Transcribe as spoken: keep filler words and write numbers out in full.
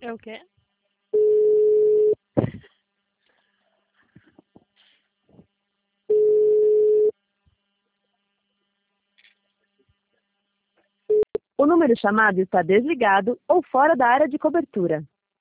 É o quê? O número chamado está desligado ou fora da área de cobertura.